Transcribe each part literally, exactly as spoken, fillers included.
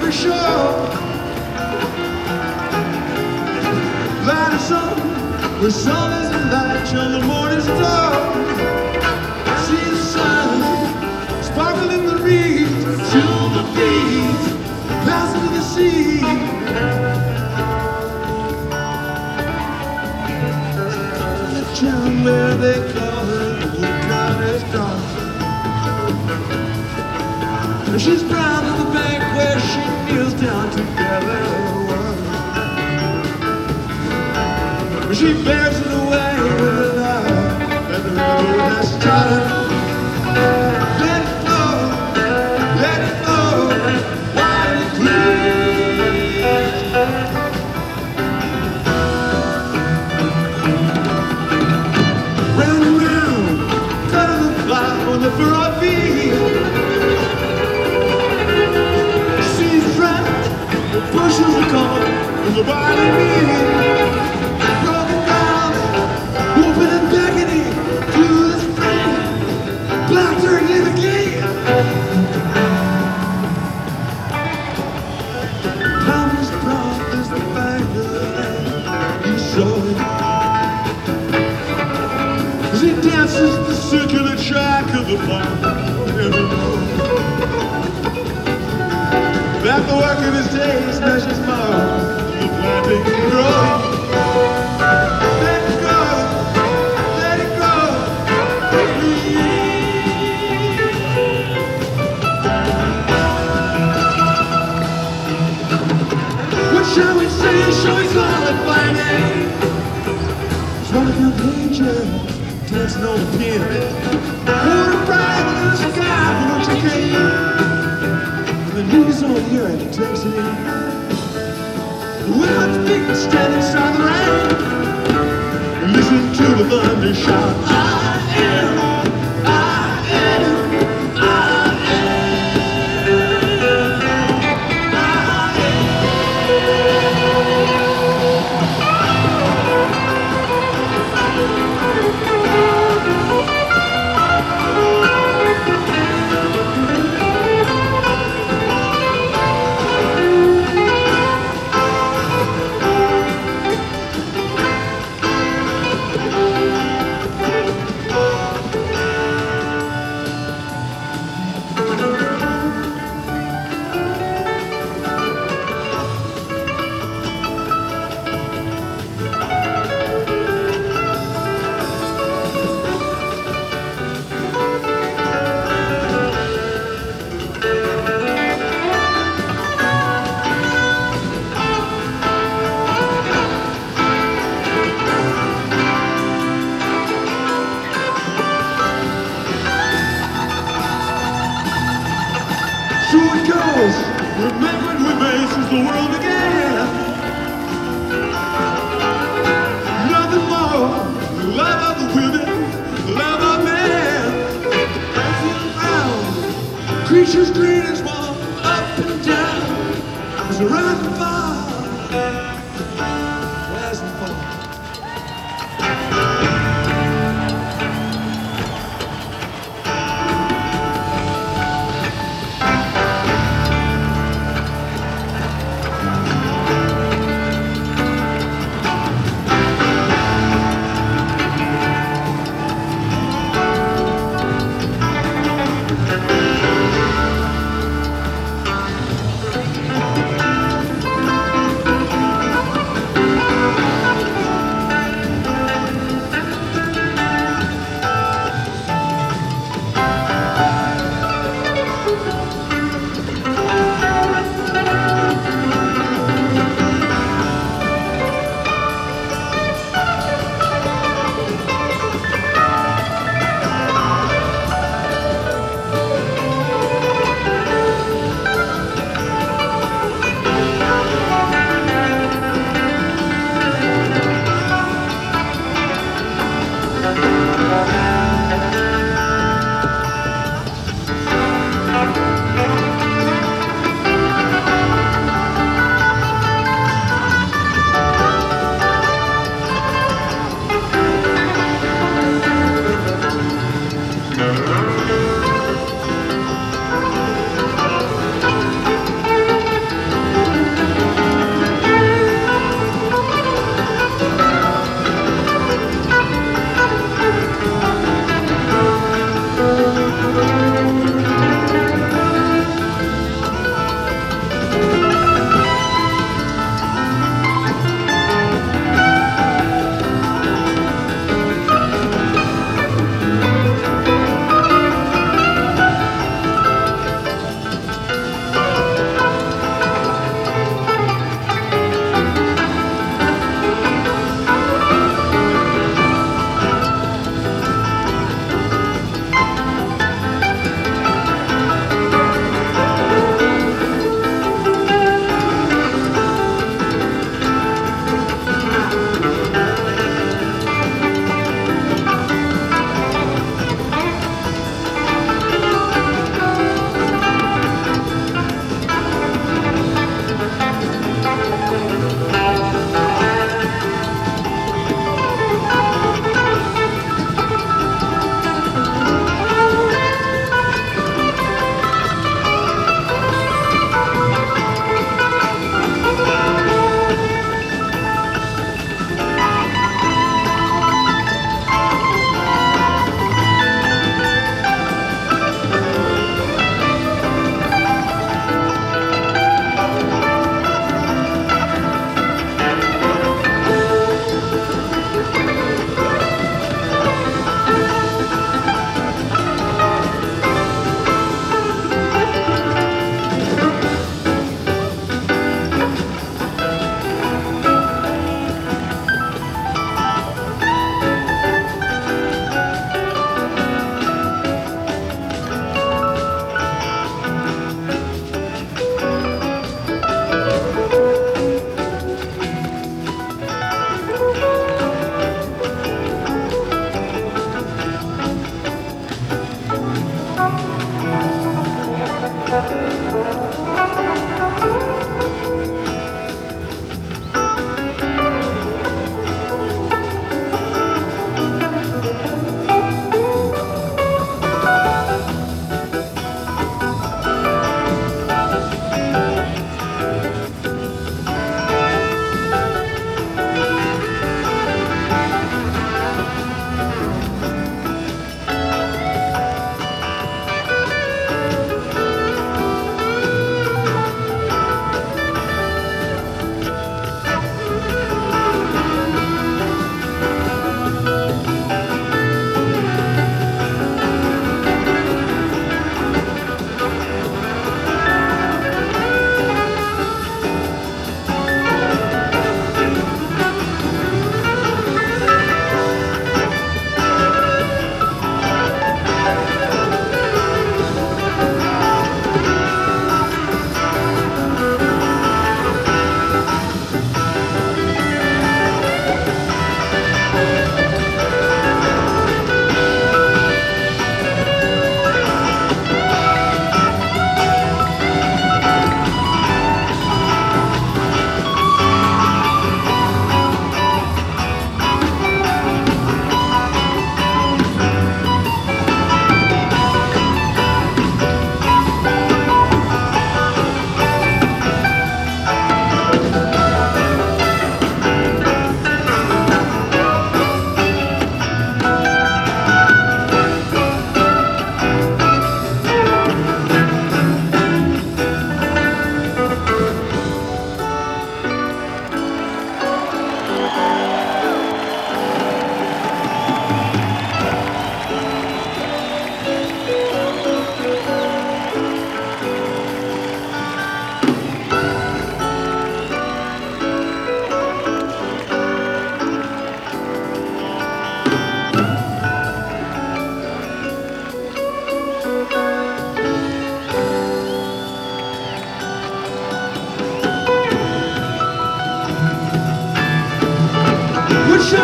the shore. Light a sun, where sun is a light till the morning star. See the sun sparkle in the reeds, till the bees pass into the sea. The town where they call her the Woodcutter's daughter. She's proud of the bank where she kneels down to gather water. She bears it away with her love, and the river has started. Let it flow, let it flow, wild and clean. Round and round, cut the fly on the furrowed field. Bushes are caught in the barley meal. Broken down, whooping and beckoning to the spring. Black dirt live again. Thomas brought is the find of the land. He saw it as he dances the circular track of the farm every morning. At the work of his days, measures more the planting and growing. Let it go, let it go, what shall we say? Shall we call it by name? It's one of your danger, there's no fear. Hold a bright in the sky, won't you care? The news on the earth takes it in. The women's feet stand inside the rain. Listen to the thunder shout, I am, I am, I remembered we made since the world began. Nothing more, the love of the women, the love of man. Dancing around, creatures green as one, up and down. As a rise and fall, rise and fall.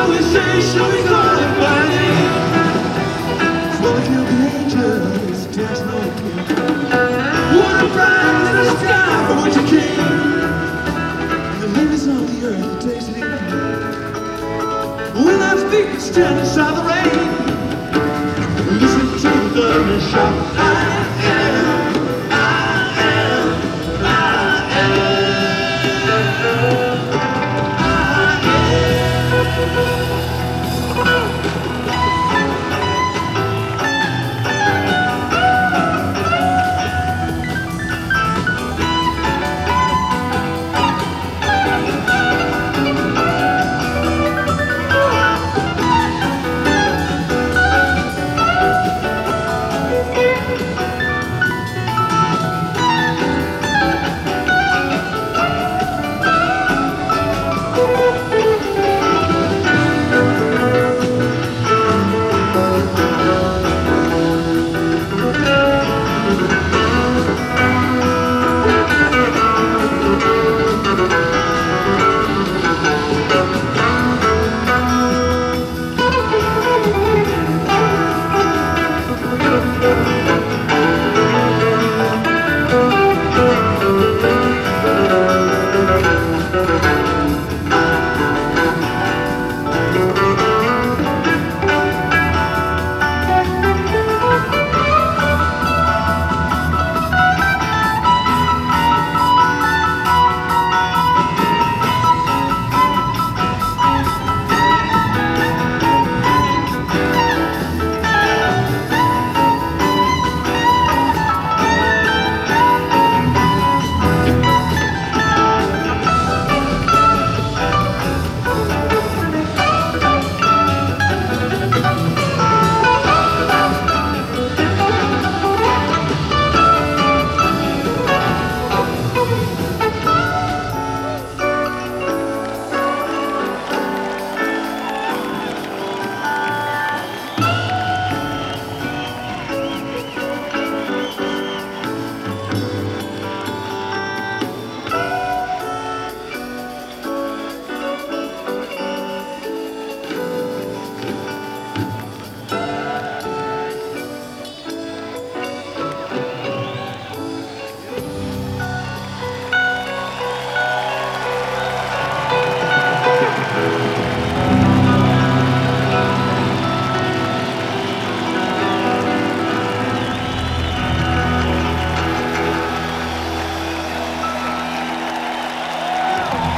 shall we say, shall we call it by name? Well, if you're dangerous, there's no fear. What a bright in the sky for what you came. The ladies on the earth, it takes it in. When our feet stand inside the rain, listen to the thunder shout, I am, I am, I am, I am.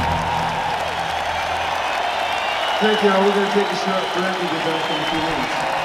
Thank you. We're going to take a short break. We'll be back in a few minutes.